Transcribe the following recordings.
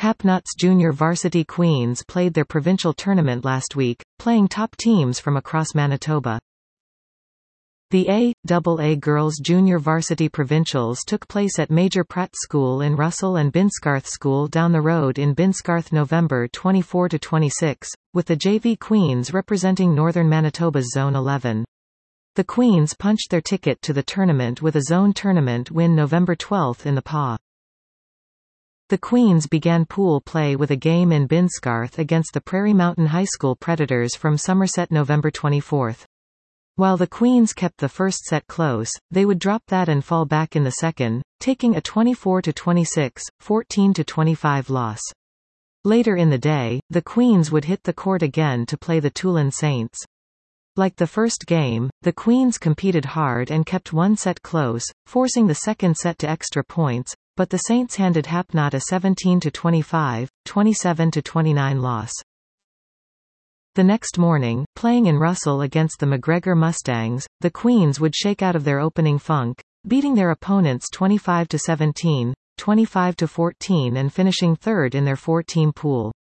Hapnot's junior varsity Queens played their provincial tournament last week, playing top teams from across Manitoba. The A.AA Girls Junior Varsity Provincials took place at Major Pratt School in Russell and Binscarth School down the road in Binscarth November 24–26, with the JV Queens representing Northern Manitoba's Zone 11. The Queens punched their ticket to the tournament with a zone tournament win November 12 in the PA. The Queens began pool play with a game in Binscarth against the Prairie Mountain High School Predators from Somerset November 24. While the Queens kept the first set close, they would drop that and fall back in the second, taking a 24–26, 14–25 loss. Later in the day, the Queens would hit the court again to play the Toolen Saints. Like the first game, the Queens competed hard and kept one set close, forcing the second set to extra points, but the Saints handed Hapnot a 17–25, 27–29 loss. The next morning, playing in Russell against the McGregor Mustangs, the Queens would shake out of their opening funk, beating their opponents 25–17, 25–14 and finishing third in their four-team pool.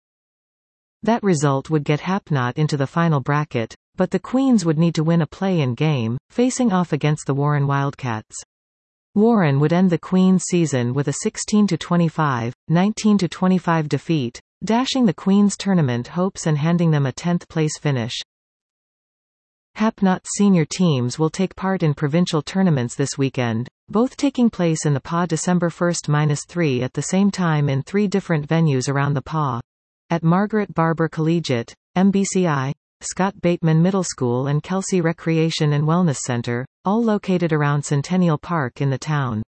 That result would get Hapnot into the final bracket, but the Queens would need to win a play-in game, facing off against the Warren Wildcats. Warren would end the Queens' season with a 16–25, 19–25 defeat, dashing the Queens' tournament hopes and handing them a 10th-place finish. Hapnot's senior teams will take part in provincial tournaments this weekend, both taking place in the PA December 1–3 at the same time in three different venues around the PA. At Margaret Barber Collegiate, MBCI, Scott Bateman Middle School and Kelsey Recreation and Wellness Center, all located around Centennial Park in the town.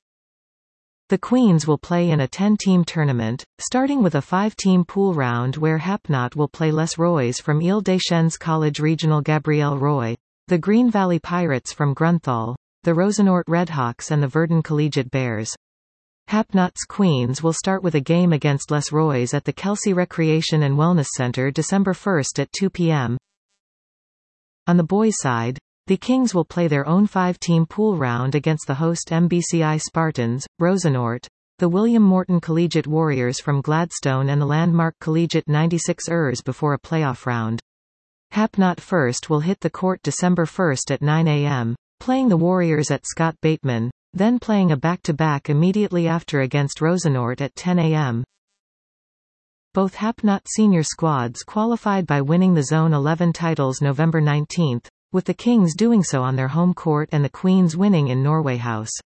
The Queens will play in a 10-team tournament, starting with a 5-team pool round where Hapnot will play Les Roys from Ile-des-Chênes College Regional Gabrielle Roy, the Green Valley Pirates from Grunthal, the Rosenort Redhawks and the Verdun Collegiate Bears. Hapnot's Queens will start with a game against Les Roys at the Kelsey Recreation and Wellness Center December 1 at 2 p.m. On the boys' side, the Kings will play their own 5-team pool round against the host MBCI Spartans, Rosenort, the William Morton Collegiate Warriors from Gladstone and the Landmark Collegiate 96ers before a playoff round. Hapnot first will hit the court December 1 at 9 a.m., playing the Warriors at Scott Bateman, then playing a back-to-back immediately after against Rosenort at 10 a.m. Both Hapnot senior squads qualified by winning the Zone 11 titles November 19, with the Kings doing so on their home court and the Queens winning in Norway House.